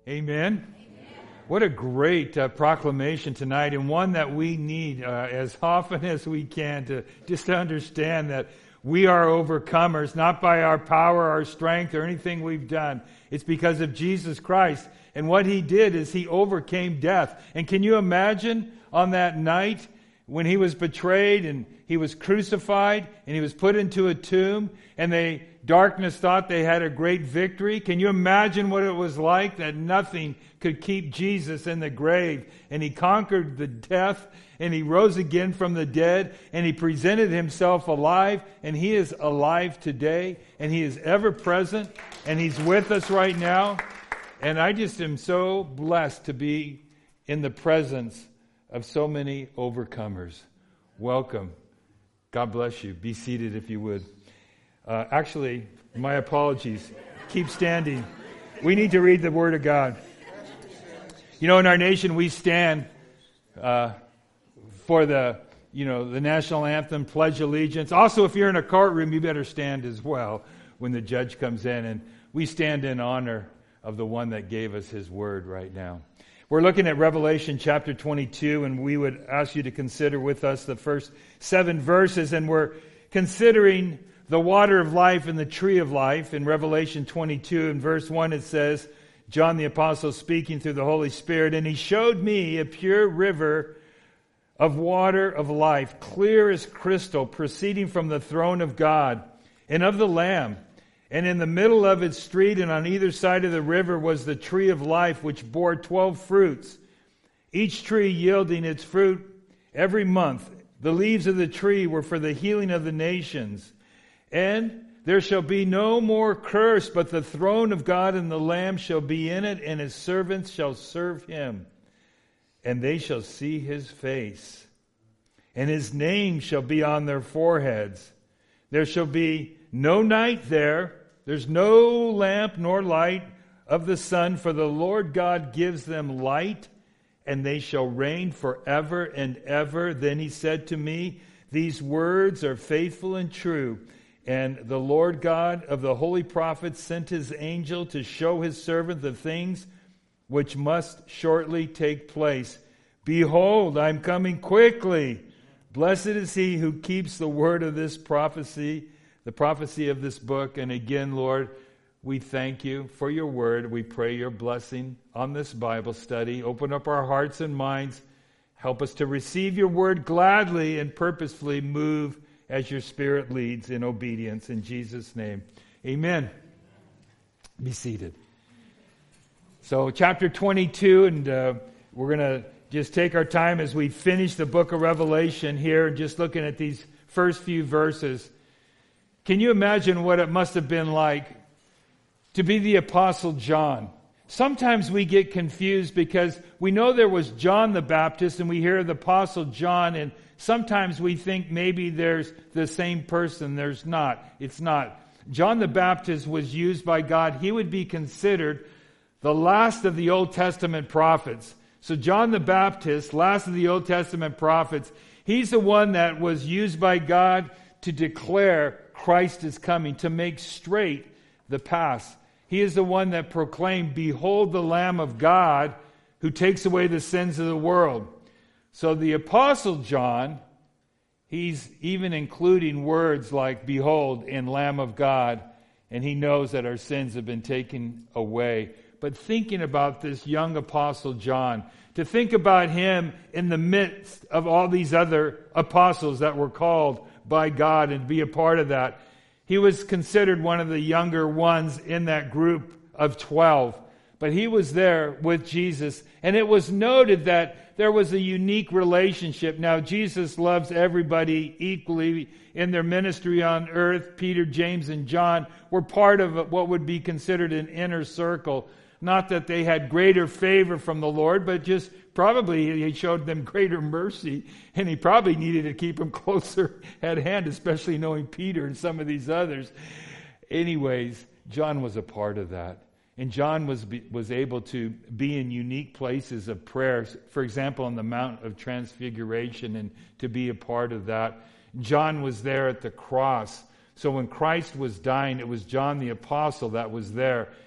Amen. What a great proclamation tonight, and one that we need as often as we can to understand that we are overcomers, not by our power, our strength, or anything we've done. It's because of Jesus Christ. And what He did is He overcame death. And can you imagine on that night when He was betrayed and He was crucified and He was put into a tomb and darkness thought they had a great victory? Can you imagine what it was like that nothing could keep Jesus in the grave, and He conquered the death, and He rose again from the dead, and He presented Himself alive, and He is alive today, and He is ever present, and He's with us right now. And I just am so blessed to be in the presence of so many overcomers. Welcome. God bless you. Be seated if you would. Actually, my apologies. Keep standing. We need to read the Word of God. You know, in our nation, we stand for the national anthem, Pledge Allegiance. Also, if you're in a courtroom, you better stand as well when the judge comes in. And we stand in honor of the one that gave us His Word right now. We're looking at Revelation chapter 22, and we would ask you to consider with us the first 7 verses. And we're considering the water of life and the tree of life. In Revelation 22, in verse 1, it says, John the Apostle speaking through the Holy Spirit, and He showed me a pure river of water of life, clear as crystal, proceeding from the throne of God and of the Lamb. And in the middle of its street and on either side of the river was the tree of life, which bore 12 fruits, each tree yielding its fruit every month. The leaves of the tree were for the healing of the nations. And there shall be no more curse, but the throne of God and the Lamb shall be in it, and His servants shall serve Him. And they shall see His face, and His name shall be on their foreheads. There shall be no night there. There's no lamp nor light of the sun, for the Lord God gives them light, and they shall reign forever and ever. Then He said to me, these words are faithful and true. And the Lord God of the holy prophets sent His angel to show His servant the things which must shortly take place. Behold, I am coming quickly. Blessed is he who keeps the word of this prophecy, the prophecy of this book. And again, Lord, we thank You for Your word. We pray Your blessing on this Bible study. Open up our hearts and minds. Help us to receive Your word gladly and purposefully move as Your Spirit leads in obedience. In Jesus' name, amen. Be seated. So chapter 22, and we're going to just take our time as we finish the book of Revelation here, just looking at these first few verses. Can you imagine what it must have been like to be the Apostle John? Sometimes we get confused because we know there was John the Baptist and we hear the Apostle John, and sometimes we think maybe there's the same person. There's not. It's not. John the Baptist was used by God. He would be considered the last of the Old Testament prophets. So John the Baptist, last of the Old Testament prophets, he's the one that was used by God to declare Christ is coming, to make straight the path. He is the one that proclaimed, behold the Lamb of God who takes away the sins of the world. So the Apostle John, he's even including words like behold and Lamb of God, and he knows that our sins have been taken away. But thinking about this young Apostle John, to think about him in the midst of all these other apostles that were called by God and be a part of that, he was considered one of the younger ones in that group of 12. But he was there with Jesus, and it was noted that there was a unique relationship. Now, Jesus loves everybody equally in their ministry on earth. Peter, James, and John were part of what would be considered an inner circle. Not that they had greater favor from the Lord, but just probably He showed them greater mercy, and He probably needed to keep them closer at hand, especially knowing Peter and some of these others. Anyways, John was a part of that. And John was able to be in unique places of prayer. For example, on the Mount of Transfiguration, and to be a part of that. John was there at the cross. So when Christ was dying, it was John the Apostle that was there.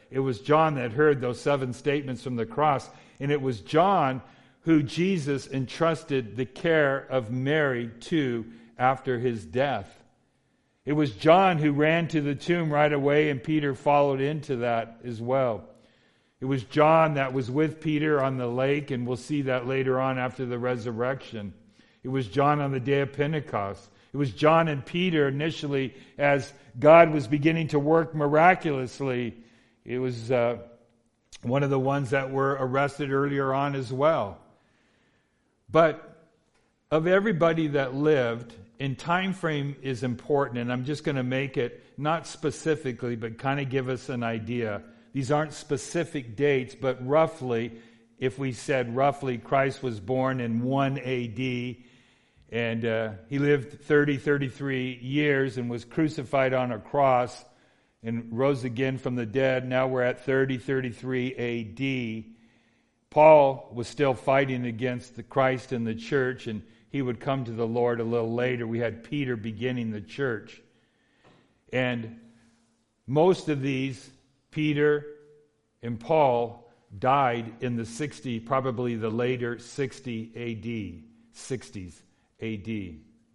it was John that heard those 7 statements from the cross. And it was John who Jesus entrusted the care of Mary to after his death. It was John who ran to the tomb right away, and Peter followed into that as well. It was John that was with Peter on the lake, and we'll see that later on after the resurrection. It was John on the day of Pentecost. It was John and Peter initially as God was beginning to work miraculously. It was one of the ones that were arrested earlier on as well. But of everybody that lived, and time frame is important, and I'm just going to make it not specifically, but kind of give us an idea. These aren't specific dates, but roughly, if we said roughly, Christ was born in 1 AD, and he lived 33 years and was crucified on a cross and rose again from the dead. Now we're at 33 AD. Paul was still fighting against the Christ and the church, and he would come to the Lord a little later. We had Peter beginning the church. And most of these, Peter and Paul, died in the 60s, probably the later 60s AD.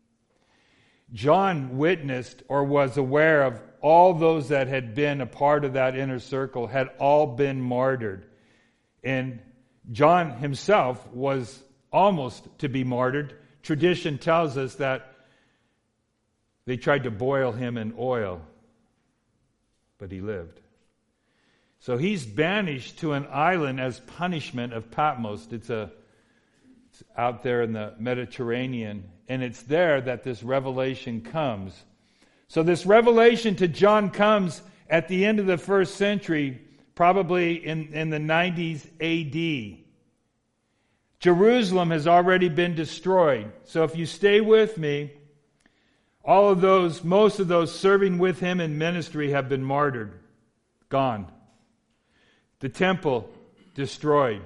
John witnessed or was aware of all those that had been a part of that inner circle had all been martyred. And John himself was almost to be martyred. Tradition tells us that they tried to boil him in oil, but he lived. So he's banished to an island as punishment of Patmos. It's out there in the Mediterranean, and it's there that this revelation comes. So this revelation to John comes at the end of the first century, probably in the 90s AD. Jerusalem has already been destroyed. So if you stay with me, most of those serving with him in ministry have been martyred, gone. The temple destroyed.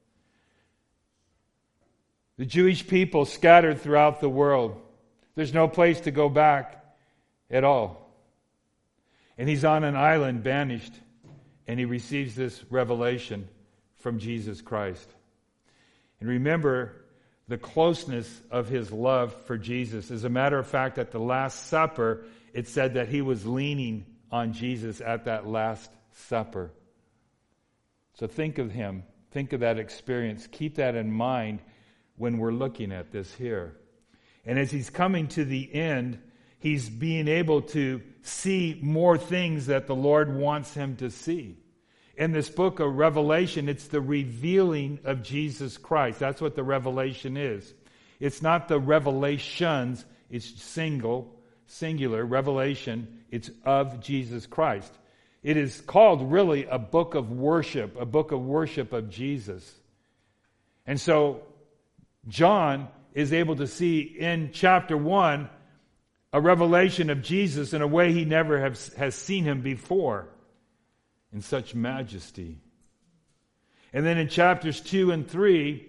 The Jewish people scattered throughout the world. There's no place to go back at all. And he's on an island, banished, and he receives this revelation from Jesus Christ. And remember the closeness of his love for Jesus. As a matter of fact, at the Last Supper, it said that he was leaning on Jesus at that Last Supper. So think of him. Think of that experience. Keep that in mind when we're looking at this here. And as he's coming to the end, he's being able to see more things that the Lord wants him to see. In this book of Revelation, it's the revealing of Jesus Christ. That's what the revelation is. It's not the revelations, it's singular revelation. It's of Jesus Christ. It is called really a book of worship of Jesus. And so John is able to see in chapter 1 a revelation of Jesus in a way he never has seen him before, in such majesty. And then in chapters 2 and 3,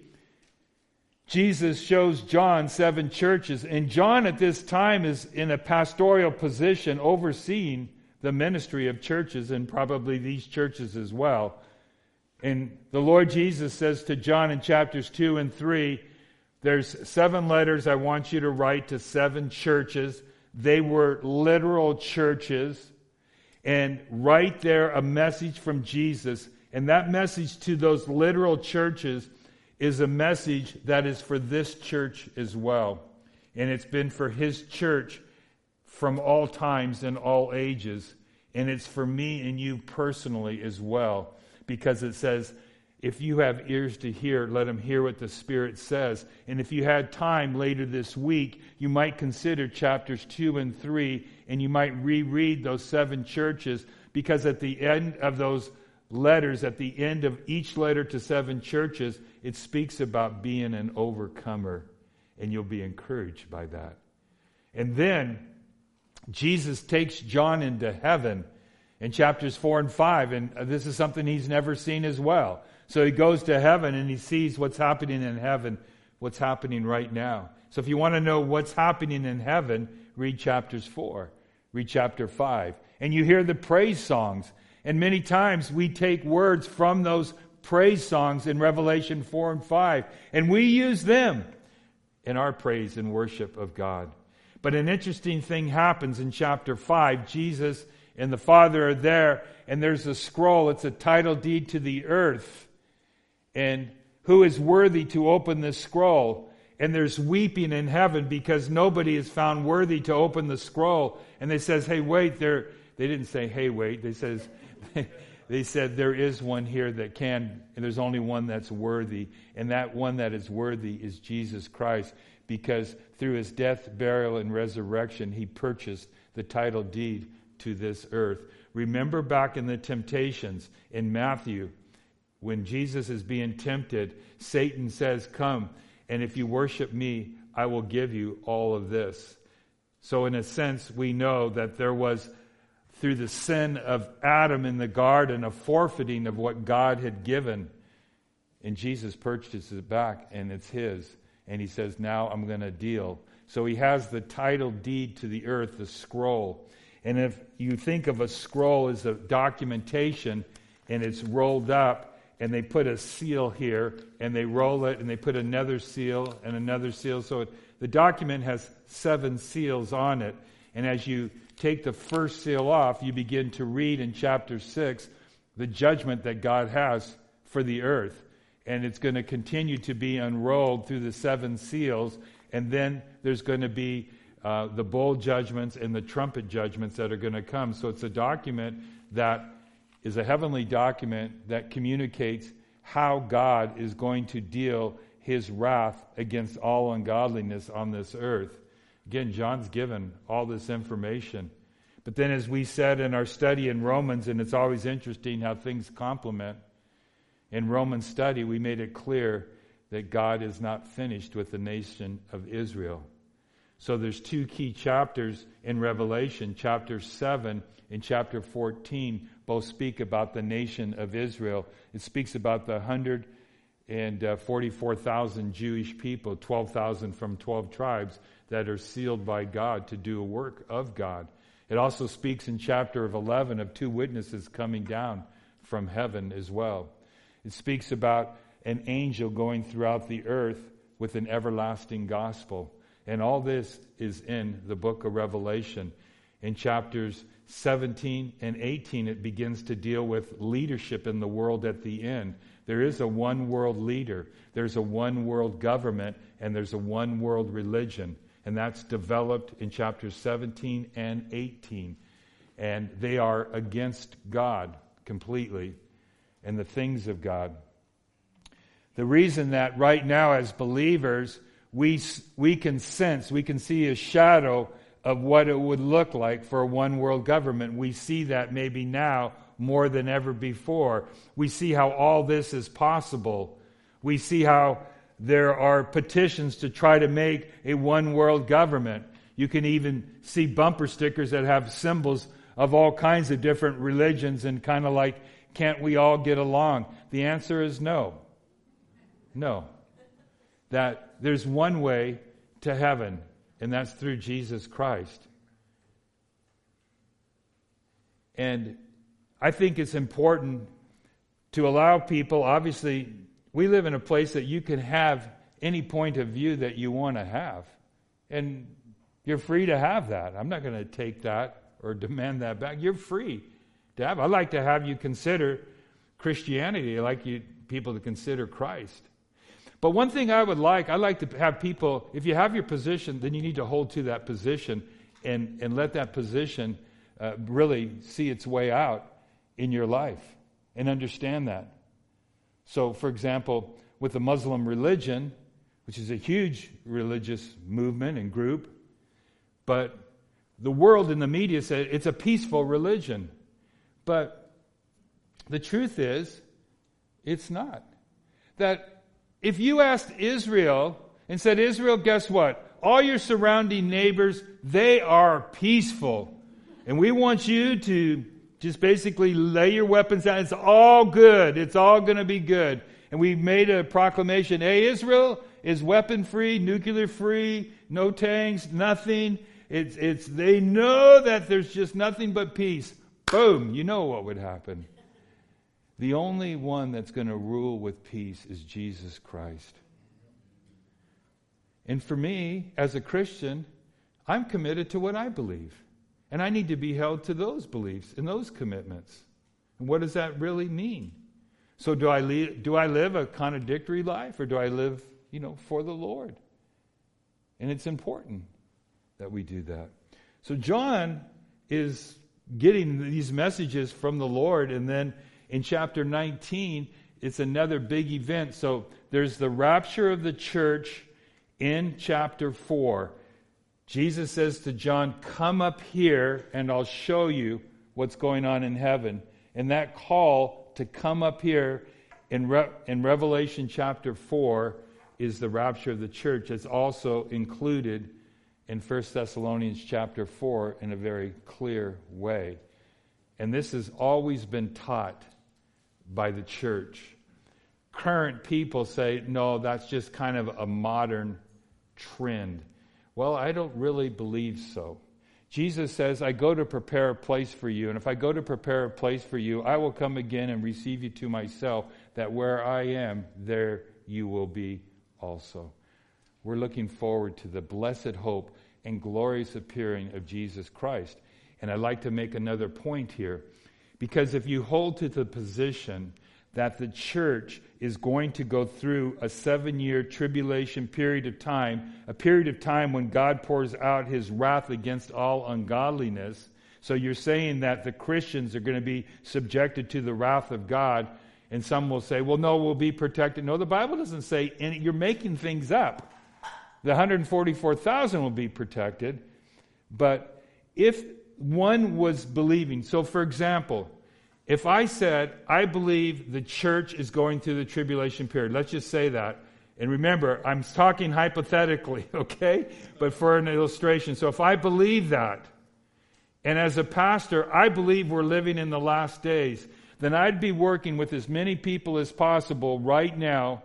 Jesus shows John 7 churches. And John at this time is in a pastoral position overseeing the ministry of churches, and probably these churches as well. And the Lord Jesus says to John in chapters 2 and 3, there's 7 letters I want you to write to 7 churches. They were literal churches. And write there a message from Jesus. And that message to those literal churches is a message that is for this church as well. And it's been for his church from all times and all ages. And it's for me and you personally as well. Because it says, if you have ears to hear, let them hear what the Spirit says. And if you had time later this week, you might consider chapters 2 and 3, and you might reread those 7 churches, because at the end of those letters, at the end of each letter to 7 churches, it speaks about being an overcomer, and you'll be encouraged by that. And then Jesus takes John into heaven in chapters 4 and 5, and this is something he's never seen as well. So he goes to heaven and he sees what's happening in heaven, what's happening right now. So if you want to know what's happening in heaven, read chapters 4, read chapter 5. And you hear the praise songs. And many times we take words from those praise songs in Revelation 4 and 5, and we use them in our praise and worship of God. But an interesting thing happens in chapter 5. Jesus and the Father are there, and there's a scroll. It's a title deed to the earth. And who is worthy to open this scroll? And there's weeping in heaven because nobody is found worthy to open the scroll. And they says, hey, wait, they didn't say, hey, wait. They said, there is one here that can, and there's only one that's worthy. And that one that is worthy is Jesus Christ, because through his death, burial, and resurrection, he purchased the title deed to this earth. Remember back in the temptations in Matthew, when Jesus is being tempted, Satan says, come, and if you worship me, I will give you all of this. So in a sense, we know that there was, through the sin of Adam in the garden, a forfeiting of what God had given. And Jesus purchases it back, and it's his. And he says, now I'm going to deal. So he has the title deed to the earth, the scroll. And if you think of a scroll as a documentation, and it's rolled up, and they put a seal here, and they roll it, and they put another seal and another seal. So the document has 7 seals on it. And as you take the first seal off, you begin to read in chapter 6 the judgment that God has for the earth. And it's going to continue to be unrolled through the 7 seals. And then there's going to be the bowl judgments and the trumpet judgments that are going to come. So it's a document that is a heavenly document that communicates how God is going to deal his wrath against all ungodliness on this earth. Again, John's given all this information. But then as we said in our study in Romans, and it's always interesting how things complement, in Romans study we made it clear that God is not finished with the nation of Israel. So there's 2 key chapters in Revelation. Chapter 7 and chapter 14 both speak about the nation of Israel. It speaks about the 144,000 Jewish people, 12,000 from 12 tribes that are sealed by God to do a work of God. It also speaks in chapter 11 of 2 witnesses coming down from heaven as well. It speaks about an angel going throughout the earth with an everlasting gospel. And all this is in the book of Revelation. In chapters 17 and 18, it begins to deal with leadership in the world at the end. There is a one world leader, there's a one world government, and there's a one world religion. And that's developed in chapters 17 and 18. And they are against God completely and the things of God. The reason that right now as believers, we can sense, we can see a shadow of what it would look like for a one world government. We see that maybe now more than ever before. We see how all this is possible. We see how there are petitions to try to make a one world government. You can even see bumper stickers that have symbols of all kinds of different religions and kind of like, can't we all get along? The answer is no. No. That there's one way to heaven, and that's through Jesus Christ. And I think it's important to allow people, obviously, we live in a place that you can have any point of view that you want to have. And you're free to have that. I'm not going to take that or demand that back. You're free to have it. I'd like to have you consider Christianity. I'd like people to consider Christ. But one thing I'd like to have people, if you have your position, then you need to hold to that position and let that position really see its way out in your life and understand that. So, for example, with the Muslim religion, which is a huge religious movement and group, but the world and the media say it's a peaceful religion. But the truth is, it's not. That if you asked Israel and said, Israel, guess what? All your surrounding neighbors, they are peaceful. And we want you to just basically lay your weapons down. It's all good. It's all going to be good. And we made a proclamation, hey, Israel is weapon-free, nuclear-free, no tanks, nothing. They know that there's just nothing but peace. boom, you know what would happen. The only one that's going to rule with peace is Jesus Christ. And for me, as a Christian, I'm committed to what I believe. And I need to be held to those beliefs and those commitments. And what does that really mean? So do I live a contradictory life, or do I live, for the Lord? And it's important that we do that. So John is getting these messages from the Lord, and then in chapter 19, it's another big event. So there's the rapture of the church in chapter 4. Jesus says to John, come up here and I'll show you what's going on in heaven. And that call to come up here in Revelation chapter 4 is the rapture of the church. It's also included in 1 Thessalonians chapter 4 in a very clear way. And this has always been taught by the church. Current people say, no, that's just kind of a modern trend. Well, I don't really believe so. Jesus says, I go to prepare a place for you, and if I go to prepare a place for you, I will come again and receive you to myself, that where I am, there you will be also. We're looking forward to the blessed hope and glorious appearing of Jesus Christ. And I'd like to make another point here, because if you hold to the position that the church is going to go through a 7-year tribulation period of time, a period of time when God pours out his wrath against all ungodliness. So you're saying that the Christians are going to be subjected to the wrath of God, and some will say, well, no, we'll be protected. No, the Bible doesn't say any. You're making things up. The 144,000 will be protected. But if one was believing, so for example, if I said, I believe the church is going through the tribulation period, let's just say that. And remember, I'm talking hypothetically, okay? But for an illustration. So if I believe that, and as a pastor, I believe we're living in the last days, then I'd be working with as many people as possible right now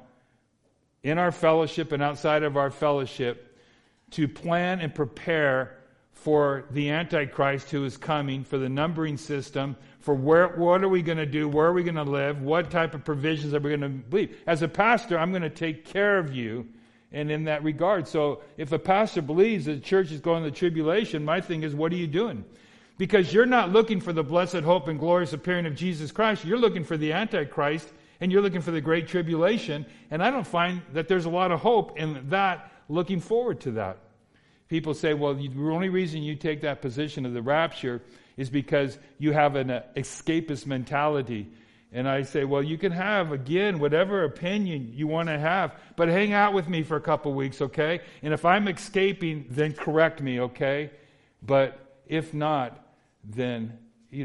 in our fellowship and outside of our fellowship to plan and prepare for the Antichrist who is coming, for the numbering system, for what are we going to do, where are we going to live, what type of provisions are we going to believe. As a pastor, I'm going to take care of you, and in that regard. So if a pastor believes that the church is going to the tribulation, my thing is, what are you doing? Because you're not looking for the blessed hope and glorious appearing of Jesus Christ. You're looking for the Antichrist, and you're looking for the great tribulation. And I don't find that there's a lot of hope in that, looking forward to that. People say, well, the only reason you take that position of the rapture is because you have an escapist mentality. And I say, well, you can have, again, whatever opinion you want to have, but hang out with me for a couple weeks, okay? And if I'm escaping, then correct me, okay? But if not, then,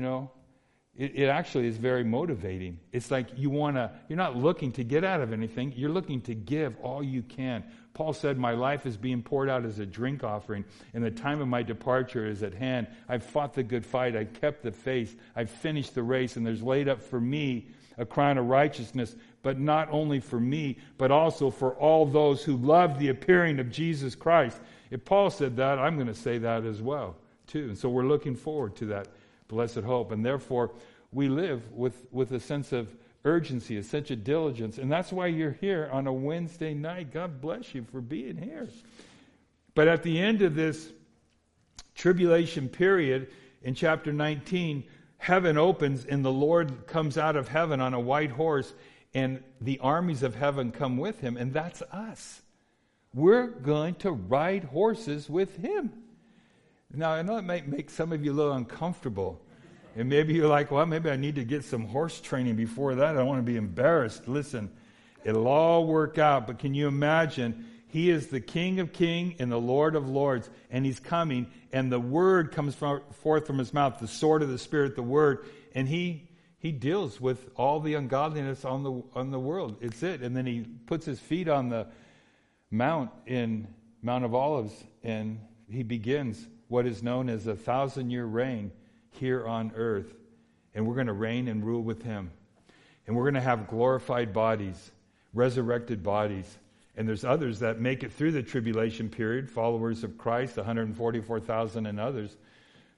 it actually is very motivating. It's like you're not looking to get out of anything. You're looking to give all you can. Paul said, my life is being poured out as a drink offering, and the time of my departure is at hand. I've fought the good fight. I've kept the faith. I've finished the race, and there's laid up for me a crown of righteousness, but not only for me, but also for all those who love the appearing of Jesus Christ. If Paul said that, I'm going to say that as well, too. And so we're looking forward to that blessed hope, and therefore we live with a sense of urgency, a sense of diligence. And that's why you're here on a Wednesday night. God bless you for being here. But at the end of this tribulation period, in chapter 19, heaven opens and the Lord comes out of heaven on a white horse, and the armies of heaven come with him, and that's us. We're going to ride horses with him. Now, I know it might make some of you a little uncomfortable. And maybe you're like, well, maybe I need to get some horse training before that. I don't want to be embarrassed. Listen, it'll all work out. But can you imagine? He is the King of kings and the Lord of lords. And he's coming. And the word comes forth from his mouth. The sword of the Spirit, the word. And he deals with all the ungodliness on the world. It's it. And then he puts his feet on the mount in Mount of Olives. And he begins what is known as a 1,000-year reign here on earth, and we're going to reign and rule with him, and we're going to have glorified bodies, resurrected bodies. And there's others that make it through the tribulation period, followers of Christ, 144,000 and others,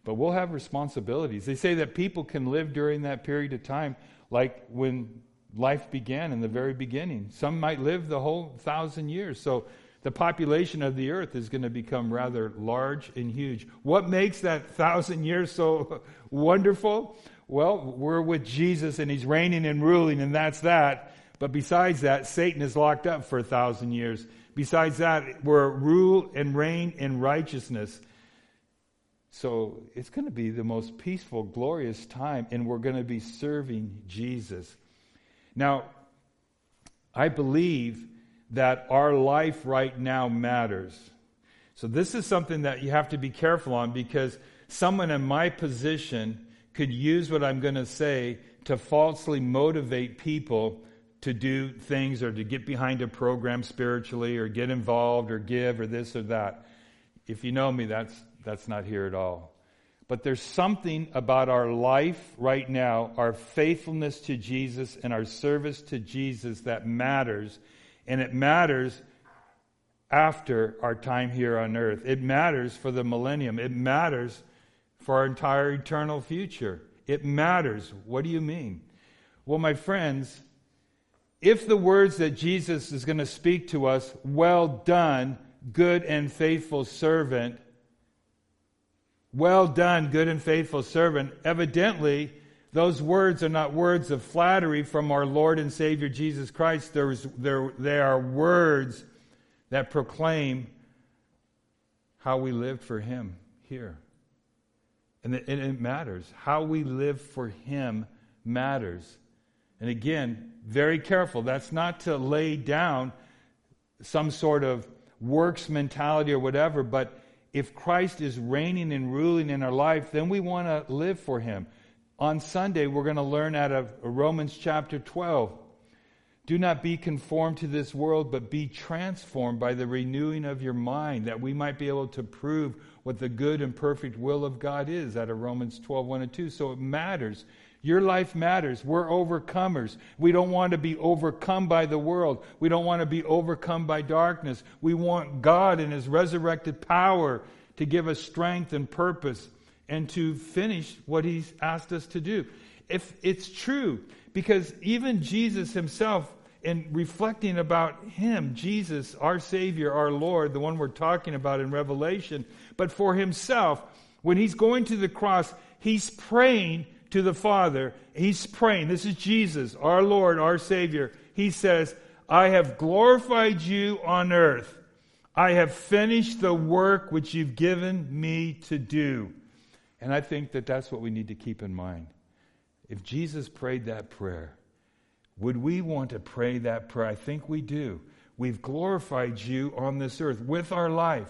But we'll have responsibilities. They say that people can live during that period of time like when life began in the very beginning. Some might live the whole 1,000 years. So the population of the earth is going to become rather large and huge. What makes that 1,000 years so wonderful? Well, we're with Jesus and He's reigning and ruling, and that's that. But besides that, Satan is locked up for 1,000 years. Besides that, we're rule and reign in righteousness. So it's going to be the most peaceful, glorious time, and we're going to be serving Jesus. Now, I believe that our life right now matters. So this is something that you have to be careful on, because someone in my position could use what I'm going to say to falsely motivate people to do things or to get behind a program spiritually or get involved or give or this or that. If you know me, that's not here at all. But there's something about our life right now, our faithfulness to Jesus and our service to Jesus that matters. And it matters after our time here on earth. It matters for the millennium. It matters for our entire eternal future. It matters. What do you mean? Well, my friends, if the words that Jesus is going to speak to us, well done, good and faithful servant, well done, good and faithful servant, evidently those words are not words of flattery from our Lord and Savior Jesus Christ. They are words that proclaim how we lived for Him here. And it matters. How we live for Him matters. And again, very careful. That's not to lay down some sort of works mentality or whatever, but if Christ is reigning and ruling in our life, then we want to live for Him. On Sunday, we're going to learn out of Romans chapter 12. Do not be conformed to this world, but be transformed by the renewing of your mind, that we might be able to prove what the good and perfect will of God is, out of Romans 12, 1 and 2. So it matters. Your life matters. We're overcomers. We don't want to be overcome by the world. We don't want to be overcome by darkness. We want God in His resurrected power to give us strength and purpose and to finish what He's asked us to do. If it's true, because even Jesus Himself, in reflecting about Him, Jesus, our Savior, our Lord, the one we're talking about in Revelation, but for Himself, when He's going to the cross, He's praying to the Father. He's praying. This is Jesus, our Lord, our Savior. He says, I have glorified you on earth. I have finished the work which you've given me to do. And I think that that's what we need to keep in mind. If Jesus prayed that prayer, would we want to pray that prayer? I think we do. We've glorified you on this earth with our life.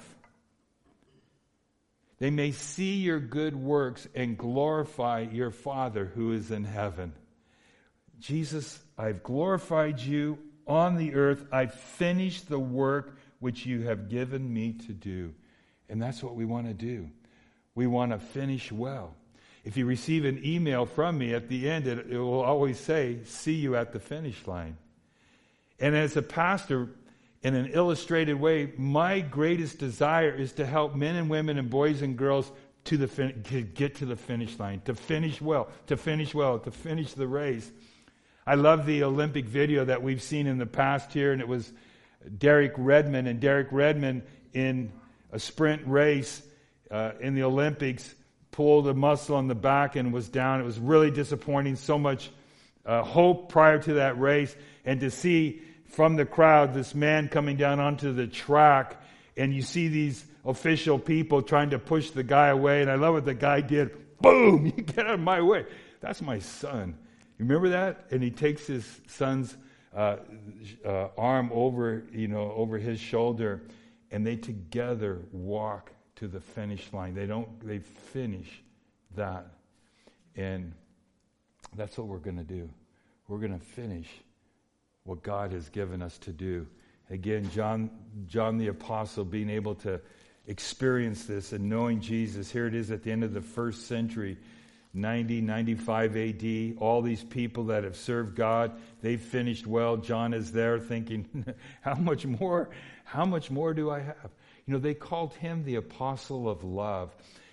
They may see your good works and glorify your Father who is in heaven. Jesus, I've glorified you on the earth. I've finished the work which you have given me to do. And that's what we want to do. We want to finish well. If you receive an email from me at the end, it will always say, see you at the finish line. And as a pastor, in an illustrated way, my greatest desire is to help men and women and boys and girls to get to the finish line, to finish well, to finish the race. I love the Olympic video that we've seen in the past here, and it was Derek Redmond. And Derek Redmond, in a sprint race in the Olympics, pulled a muscle on the back and was down. It was really disappointing. So much hope prior to that race. And to see from the crowd this man coming down onto the track, and you see these official people trying to push the guy away. And I love what the guy did. Boom! You get out of my way. That's my son. You remember that? And he takes his son's arm over his shoulder, and they together walk to the finish line. They finish that. And that's what we're going to do. We're going to finish what God has given us to do. Again, John the Apostle being able to experience this and knowing Jesus. Here it is at the end of the first century, 90, 95 AD. All these people that have served God, they've finished well. John is there thinking, how much more do I have? They called him the apostle of love.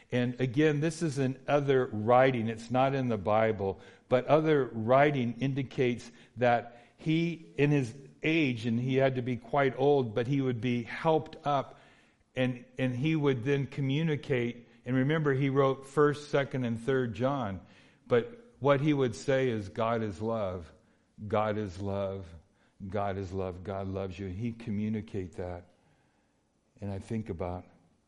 And again, this is in other writing. It's not in the Bible. But other writing indicates that he, in his age, and he had to be quite old, but he would be helped up, and he would then communicate. And remember, he wrote 1st, 2nd, and 3rd John. But what he would say is, God is love. God is love. God is love. God loves you. He communicate that. And I think about,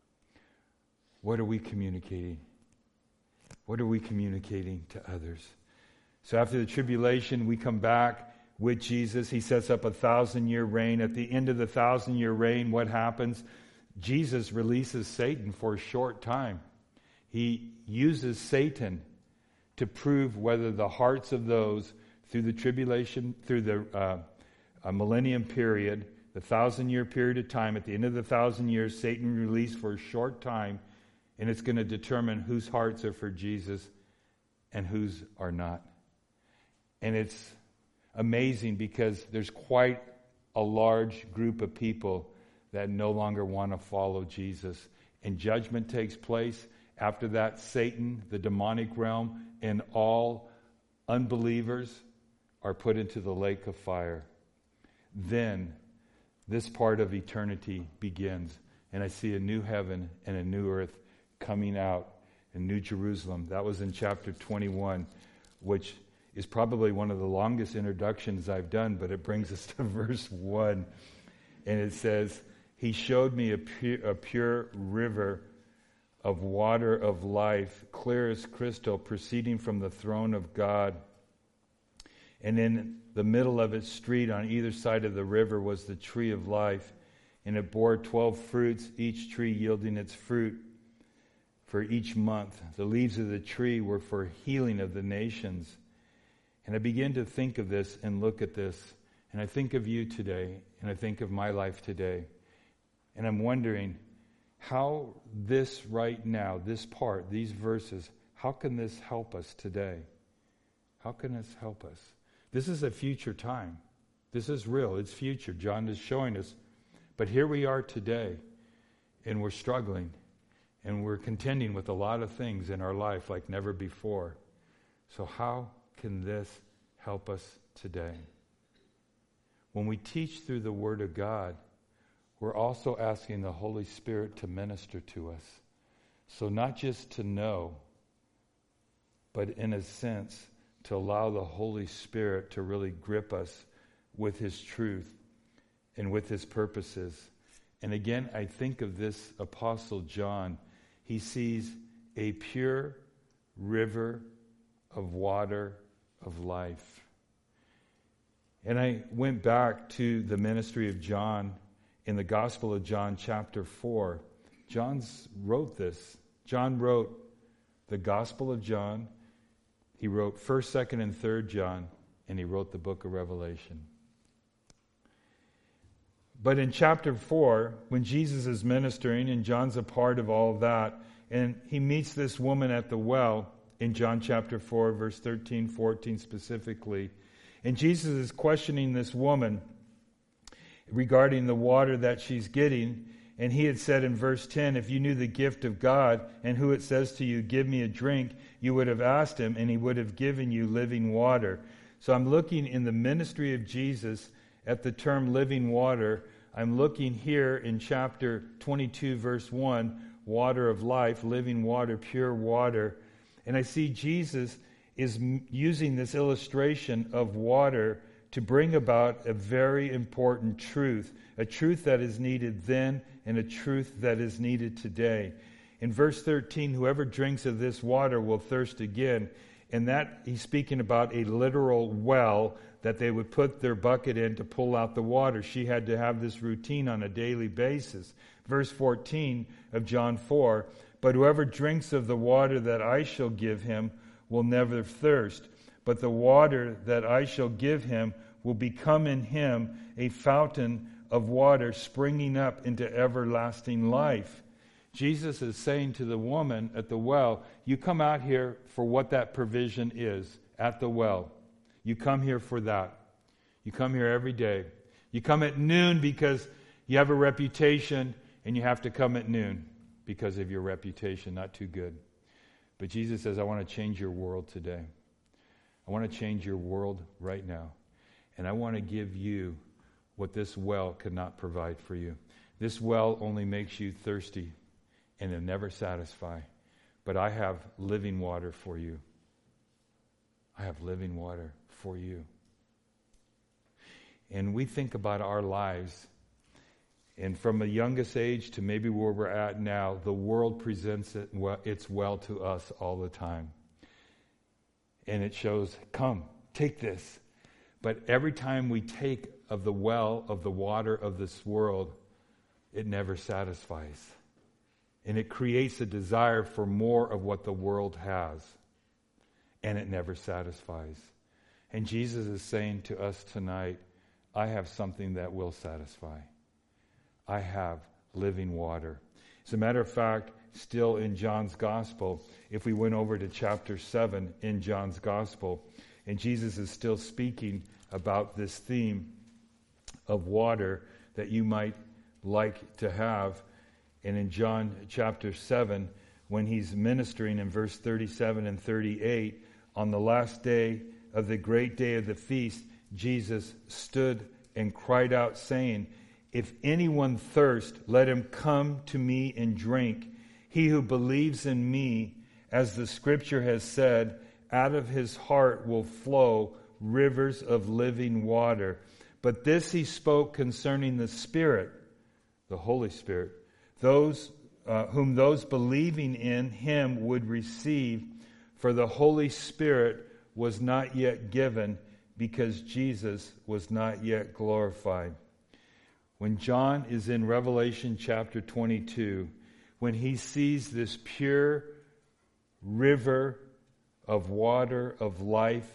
what are we communicating? What are we communicating to others? So after the tribulation, we come back with Jesus. He sets up a 1,000-year reign. At the end of the 1,000-year reign, what happens? Jesus releases Satan for a short time. He uses Satan to prove whether the hearts of those through the tribulation, through the millennium period, the 1,000-year period of time, at the end of the 1,000 years, Satan released for a short time, and it's going to determine whose hearts are for Jesus and whose are not. And it's amazing because there's quite a large group of people that no longer want to follow Jesus. And judgment takes place. After that, Satan, the demonic realm, and all unbelievers are put into the lake of fire. Then this part of eternity begins. And I see a new heaven and a new earth coming out in New Jerusalem. That was in chapter 21, which is probably one of the longest introductions I've done, but it brings us to verse 1. And it says, He showed me a pure river of water of life, clear as crystal, proceeding from the throne of God. And in the middle of its street, on either side of the river, was the tree of life. And it bore 12 fruits, each tree yielding its fruit for each month. The leaves of the tree were for healing of the nations. And I begin to think of this and look at this. And I think of you today, and I think of my life today. And I'm wondering, how this right now, this part, these verses, how can this help us today? How can this help us? This is a future time. This is real. It's future. John is showing us. But here we are today, and we're struggling, and we're contending with a lot of things in our life like never before. So how can this help us today? When we teach through the Word of God, we're also asking the Holy Spirit to minister to us. So not just to know, but in a sense, to allow the Holy Spirit to really grip us with His truth and with His purposes. And again, I think of this Apostle John. He sees a pure river of water of life. And I went back to the ministry of John in the Gospel of John chapter 4. John wrote this. John wrote the Gospel of John. He wrote 1st, 2nd, and 3rd John, and he wrote the book of Revelation. But in chapter 4, when Jesus is ministering, and John's a part of all that, and he meets this woman at the well in John chapter 4, verse 13, 14 specifically. And Jesus is questioning this woman regarding the water that she's getting. And he had said in verse 10, if you knew the gift of God and who it says to you, give me a drink, you would have asked him and he would have given you living water. So I'm looking in the ministry of Jesus at the term living water. I'm looking here in chapter 22, verse 1, water of life, living water, pure water. And I see Jesus is using this illustration of water to bring about a very important truth, a truth that is needed then and a truth that is needed today. In verse 13, whoever drinks of this water will thirst again. And that he's speaking about a literal well that they would put their bucket in to pull out the water. She had to have this routine on a daily basis. Verse 14 of John 4, but whoever drinks of the water that I shall give him will never thirst. But the water that I shall give him will become in him a fountain of water springing up into everlasting life. Jesus is saying to the woman at the well, you come out here for what that provision is at the well. You come here for that. You come here every day. You come at noon because you have a reputation and you have to come at noon. because of your reputation, not too good. But Jesus says, I want to change your world today. I want to change your world right now. And I want to give you what this well could not provide for you. This well only makes you thirsty and it'll never satisfy. But I have living water for you. I have living water for you. And we think about our lives, and from the youngest age to maybe where we're at now, the world presents its well to us all the time. And it shows, come, take this. But every time we take of the well of the water of this world, it never satisfies. And it creates a desire for more of what the world has. And it never satisfies. And Jesus is saying to us tonight, I have something that will satisfy. I have living water. As a matter of fact, still in John's Gospel, if we went over to chapter 7 in John's Gospel, and Jesus is still speaking about this theme of water that you might like to have. And in John chapter 7, when he's ministering in verse 37 and 38, on the last day of the great day of the feast, Jesus stood and cried out, saying, if anyone thirst, let him come to me and drink. He who believes in me, as the scripture has said, out of his heart will flow rivers of living water. But this he spoke concerning the Spirit, the Holy Spirit, those whom those believing in him would receive, for the Holy Spirit was not yet given, because Jesus was not yet glorified. When John is in Revelation chapter 22, when he sees this pure river of water of life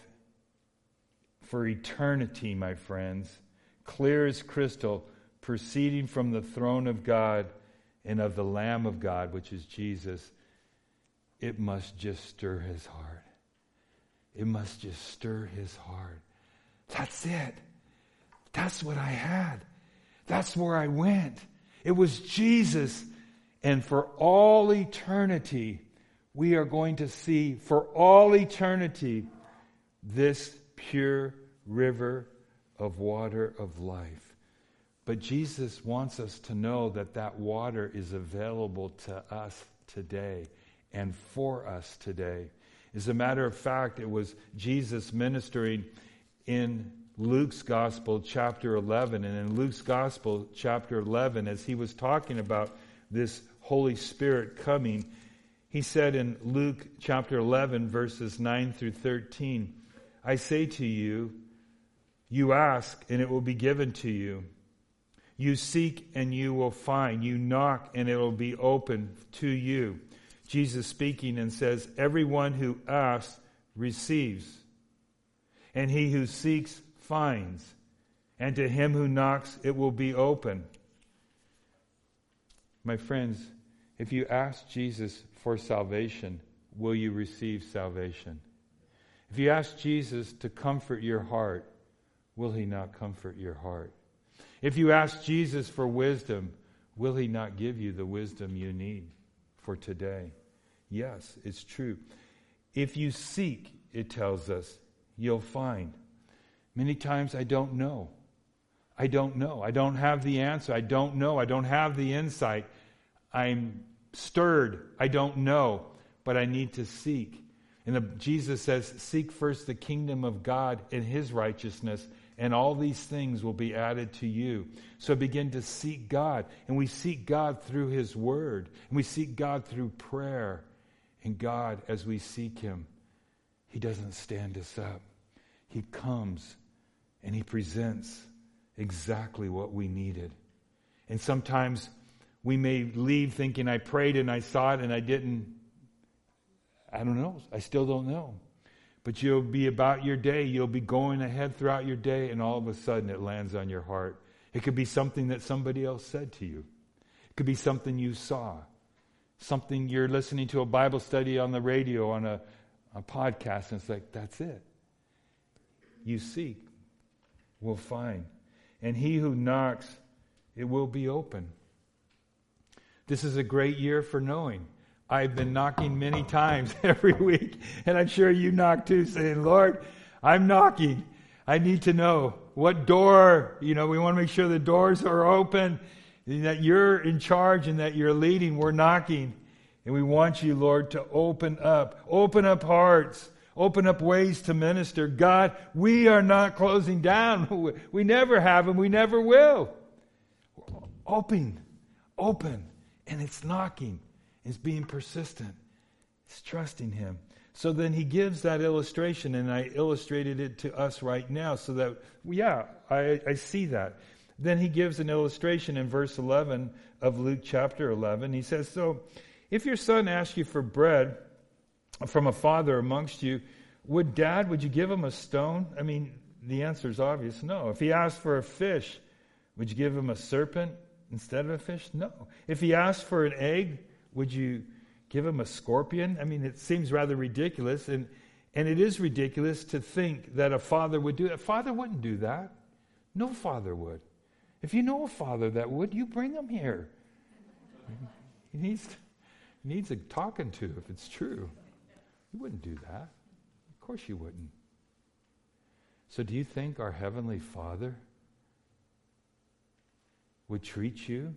for eternity, my friends, clear as crystal, proceeding from the throne of God and of the Lamb of God, which is Jesus, it must just stir his heart. It must just stir his heart. That's it. That's what I had. That's where I went. It was Jesus. And for all eternity, we are going to see, for all eternity, this pure river of water of life. But Jesus wants us to know that that water is available to us today and for us today. As a matter of fact, it was Jesus ministering in Luke's Gospel, chapter 11. And in Luke's Gospel, chapter 11, as he was talking about this Holy Spirit coming, he said in Luke chapter 11, verses 9 through 13, I say to you, you ask and it will be given to you. You seek and you will find. You knock and it will be open to you. Jesus speaking and says, everyone who asks receives, and he who seeks finds, and to him who knocks it will be open. My friends, if you ask Jesus for salvation, will you receive salvation? If you ask Jesus to comfort your heart, will he not comfort your heart? If you ask Jesus for wisdom, will he not give you the wisdom you need for today? Yes, it's true. If you seek, it tells us, you'll find. Many times I don't know. I don't know. I don't have the answer. I don't know. I don't have the insight. I'm stirred. I don't know. But I need to seek. And Jesus says, seek first the kingdom of God and his righteousness, and all these things will be added to you. So begin to seek God. And we seek God through his word. And we seek God through prayer. And God, as we seek him, he doesn't stand us up. He comes and he presents exactly what we needed. And sometimes we may leave thinking, I prayed and I saw it and I didn't. I don't know. I still don't know. But you'll be about your day. You'll be going ahead throughout your day, and all of a sudden it lands on your heart. It could be something that somebody else said to you. It could be something you saw. Something you're listening to a Bible study on the radio, on a podcast, and it's like, that's it. You seek, will find. And he who knocks, it will be open. This is a great year for knowing. I've been knocking many times every week, and I'm sure you knock too, saying, Lord, I'm knocking. I need to know what door, we want to make sure the doors are open, and that you're in charge and that you're leading. We're knocking. And we want you, Lord, to open up hearts, open up ways to minister. God, we are not closing down. We never have and we never will. Open, and it's knocking. It's being persistent. It's trusting Him. So then He gives that illustration, and I illustrated it to us right now so that, I see that. Then He gives an illustration in verse 11 of Luke chapter 11. He says, so if your son asks you for bread from a father amongst you, would you give him a stone? I mean, the answer is obvious, no. If he asks for a fish, would you give him a serpent instead of a fish? No. If he asks for an egg, would you give him a scorpion? I mean, it seems rather ridiculous, and it is ridiculous to think that a father would do that. A father wouldn't do that. No father would. If you know a father that would, you bring him here. He needs a talking to if it's true. You wouldn't do that. Of course you wouldn't. So do you think our Heavenly Father would treat you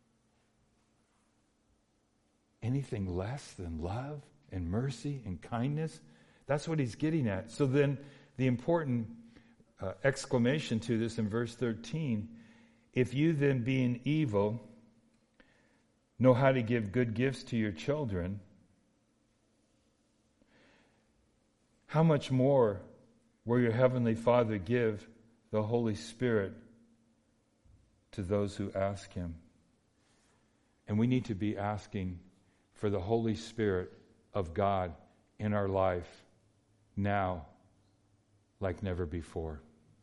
anything less than love and mercy and kindness? That's what He's getting at. So then the important exclamation to this in verse 13, if you then being evil know how to give good gifts to your children, how much more will your Heavenly Father give the Holy Spirit to those who ask Him? And we need to be asking for the Holy Spirit of God in our life now like never before.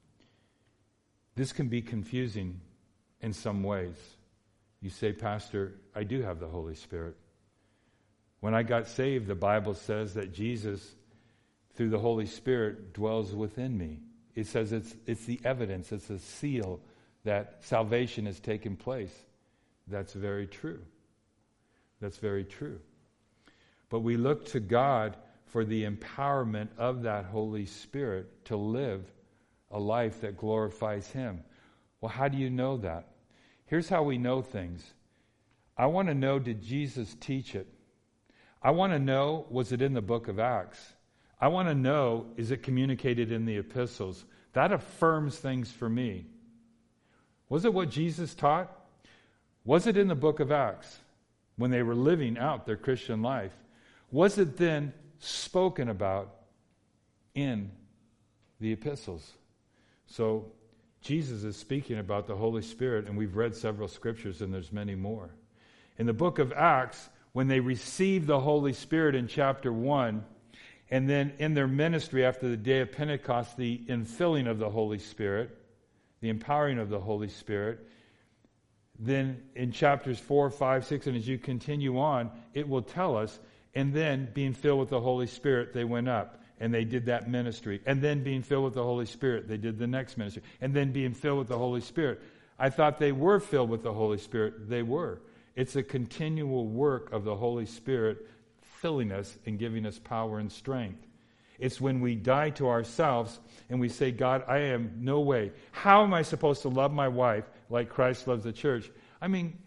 This can be confusing in some ways. You say, Pastor, I do have the Holy Spirit. When I got saved, the Bible says that Jesus, through the Holy Spirit, dwells within me. It says it's the evidence, it's a seal that salvation has taken place. That's very true. That's very true. But we look to God for the empowerment of that Holy Spirit to live a life that glorifies Him. Well, how do you know that? Here's how we know things. I want to know, did Jesus teach it? I want to know, was it in the book of Acts? I want to know, is it communicated in the epistles? That affirms things for me. Was it what Jesus taught? Was it in the book of Acts when they were living out their Christian life? Was it then spoken about in the epistles? So Jesus is speaking about the Holy Spirit, and we've read several scriptures, and there's many more. In the book of Acts, when they received the Holy Spirit in chapter 1, and then in their ministry after the day of Pentecost, the infilling of the Holy Spirit, the empowering of the Holy Spirit, then in chapters 4, 5, 6, and as you continue on, it will tell us, and then being filled with the Holy Spirit, they went up. And they did that ministry. And then being filled with the Holy Spirit, they did the next ministry. And then being filled with the Holy Spirit. I thought they were filled with the Holy Spirit. They were. It's a continual work of the Holy Spirit filling us and giving us power and strength. It's when we die to ourselves and we say, God, I am no way. How am I supposed to love my wife like Christ loves the church? I mean,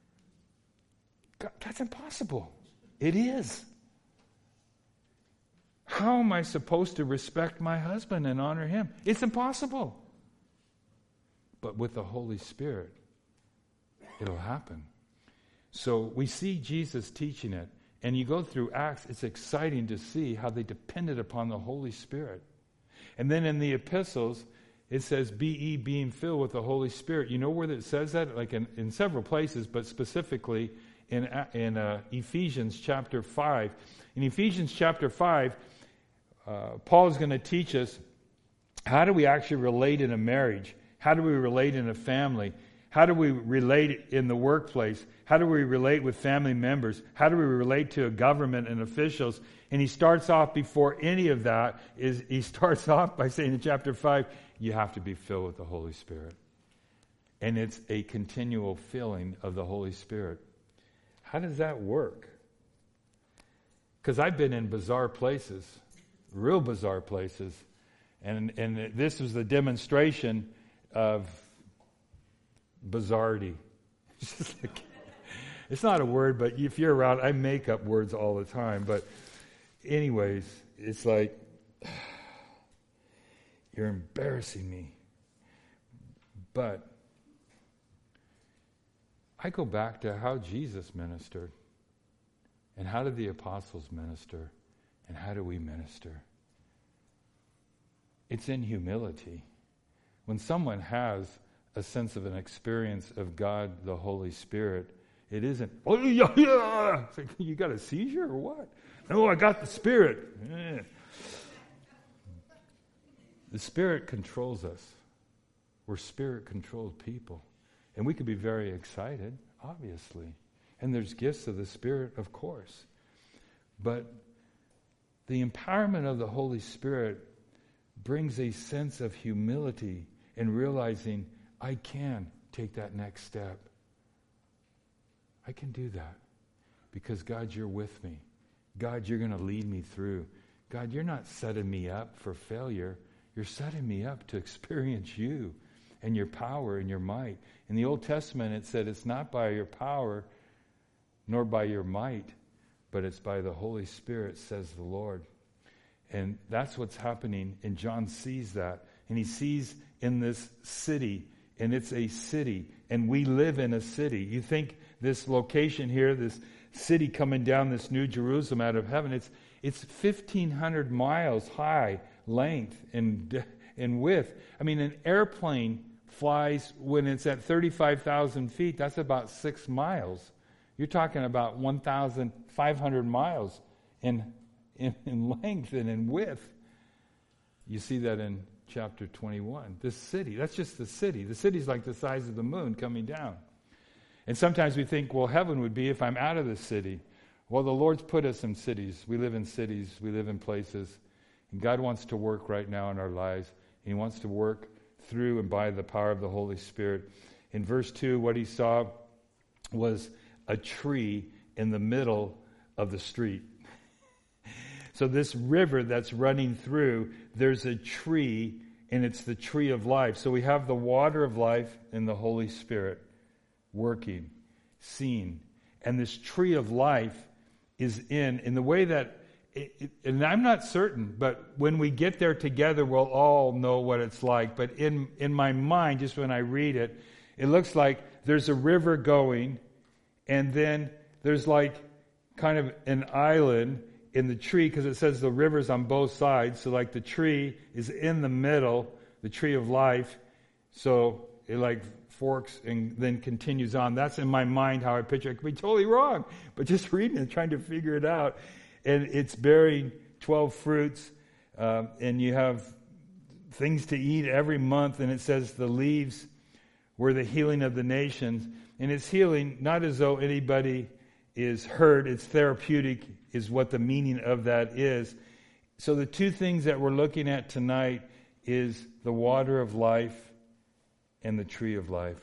God, that's impossible. It is. How am I supposed to respect my husband and honor him? It's impossible. But with the Holy Spirit, it'll happen. So we see Jesus teaching it. And you go through Acts, it's exciting to see how they depended upon the Holy Spirit. And then in the epistles, it says, be ye being filled with the Holy Spirit. You know where it says that? Like in several places, but specifically in Ephesians chapter 5. In Ephesians chapter 5, Paul is going to teach us how do we actually relate in a marriage? How do we relate in a family? How do we relate in the workplace? How do we relate with family members? How do we relate to a government and officials? And he starts off before any of that, he starts off by saying in chapter 5, you have to be filled with the Holy Spirit. And it's a continual filling of the Holy Spirit. How does that work? Because I've been in bizarre places, real bizarre places, and this was the demonstration of bizarrety. It's just like, it's not a word, but if you're around, I make up words all the time. But anyways, it's like, you're embarrassing me. But I go back to how Jesus ministered. And how did the apostles minister? And how do we minister? It's in humility. When someone has a sense of an experience of God, the Holy Spirit, it isn't, oh, yeah, yeah. It's like, you got a seizure or what? No, I got the Spirit. The Spirit controls us. We're Spirit-controlled people. And we can be very excited, obviously. And there's gifts of the Spirit, of course. But the empowerment of the Holy Spirit brings a sense of humility and realizing I can take that next step. I can do that because, God, you're with me. God, you're going to lead me through. God, you're not setting me up for failure. You're setting me up to experience you and your power and your might. In the Old Testament, it said it's not by your power nor by your might, but it's by the Holy Spirit, says the Lord. And that's what's happening, and John sees that. And he sees in this city, and it's a city, and we live in a city. You think this location here, this city coming down, this New Jerusalem out of heaven, it's 1,500 miles high, length, and width. I mean, an airplane flies when it's at 35,000 feet. That's about 6 miles. You're talking about 1,500 miles in length and in width. You see that in chapter 21. This city, that's just the city. The city's like the size of the moon coming down. And sometimes we think, well, heaven would be if I'm out of the city. Well, the Lord's put us in cities. We live in cities. We live in places. And God wants to work right now in our lives. And He wants to work through and by the power of the Holy Spirit. In verse 2, what he saw was a tree in the middle of the street. So this river that's running through, there's a tree, and it's the tree of life. So we have the water of life and the Holy Spirit working, seen. And this tree of life is in the way that, and I'm not certain, but when we get there together, we'll all know what it's like. But in my mind, just when I read it, it looks like there's a river going, and then there's like kind of an island in the tree, because it says the river's on both sides. So like the tree is in the middle, the tree of life. So it like forks and then continues on. That's in my mind how I picture it. I could be totally wrong, but just reading it, trying to figure it out. And it's bearing 12 fruits, and you have things to eat every month. And it says the leaves were the healing of the nations. And it's healing not as though anybody is hurt. It's therapeutic is what the meaning of that is. So the two things that we're looking at tonight is the water of life and the tree of life.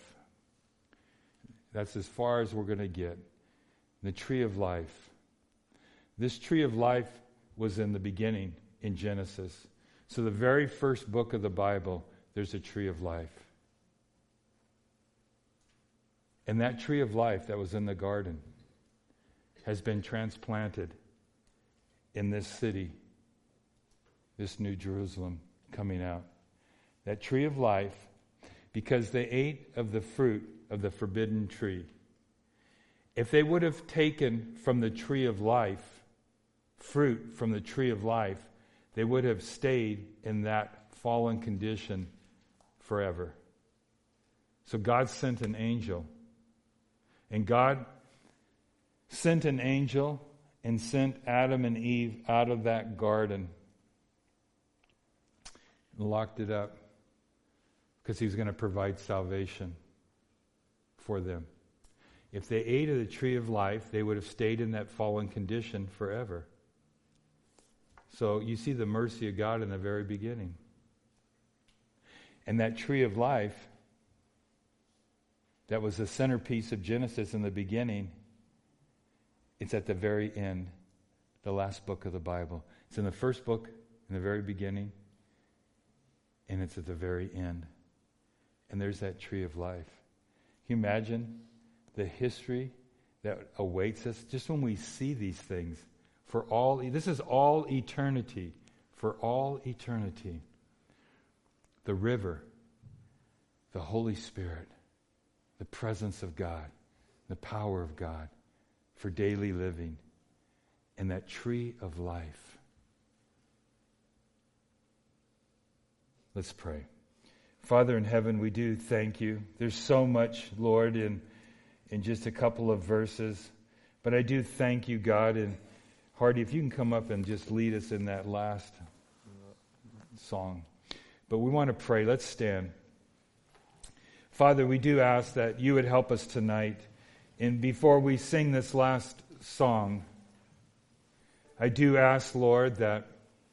That's as far as we're going to get. The tree of life. This tree of life was in the beginning in Genesis. So the very first book of the Bible, there's a tree of life. And that tree of life that was in the garden has been transplanted in this city, this New Jerusalem coming out. That tree of life, because they ate of the fruit of the forbidden tree. If they would have taken from the tree of life, fruit from the tree of life, they would have stayed in that fallen condition forever. So God sent an angel. And God sent an angel and sent Adam and Eve out of that garden and locked it up because He was going to provide salvation for them. If they ate of the tree of life, they would have stayed in that fallen condition forever. So you see the mercy of God in the very beginning. And that tree of life that was the centerpiece of Genesis in the beginning It's at the very end, the last book of the Bible. It's in the first book, in the very beginning, and it's at the very end. And there's that tree of life. Can you imagine the history that awaits us just when we see these things? This is all eternity. For all eternity. The river, the Holy Spirit, the presence of God, the power of God for daily living, and that tree of life. Let's pray. Father in heaven, we do thank you. There's so much, Lord, in just a couple of verses. But I do thank you, God. And Hardy, if you can come up and just lead us in that last song. But we want to pray. Let's stand. Father, we do ask that you would help us tonight. And before we sing this last song, I do ask, Lord, that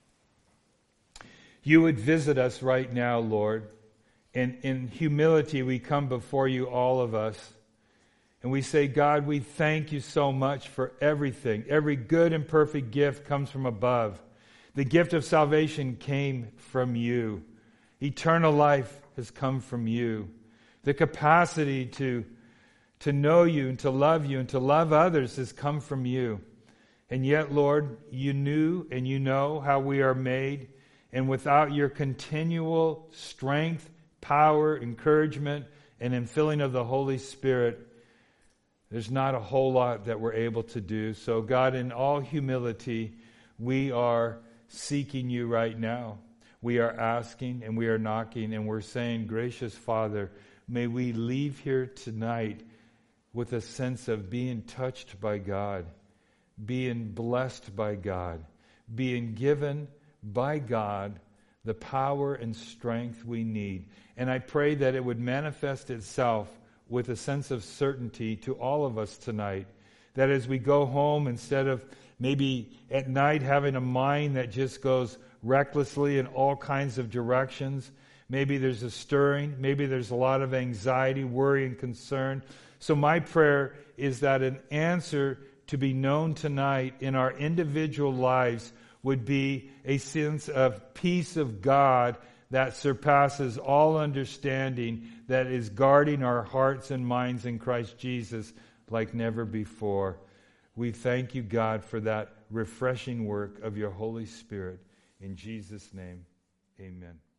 you would visit us right now, Lord. And in humility, we come before you, all of us. And we say, God, we thank you so much for everything. Every good and perfect gift comes from above. The gift of salvation came from you. Eternal life has come from you. The capacity to know you and to love others has come from you. And yet, Lord, you knew and you know how we are made. And without your continual strength, power, encouragement, and infilling of the Holy Spirit, there's not a whole lot that we're able to do. So, God, in all humility, we are seeking you right now. We are asking and we are knocking and we're saying, gracious Father, may we leave here tonight with a sense of being touched by God, being blessed by God, being given by God the power and strength we need. And I pray that it would manifest itself with a sense of certainty to all of us tonight, that as we go home, instead of maybe at night having a mind that just goes recklessly in all kinds of directions, maybe there's a stirring, maybe there's a lot of anxiety, worry, and concern. So my prayer is that an answer to be known tonight in our individual lives would be a sense of peace of God that surpasses all understanding, that is guarding our hearts and minds in Christ Jesus like never before. We thank you, God, for that refreshing work of your Holy Spirit. In Jesus' name, amen.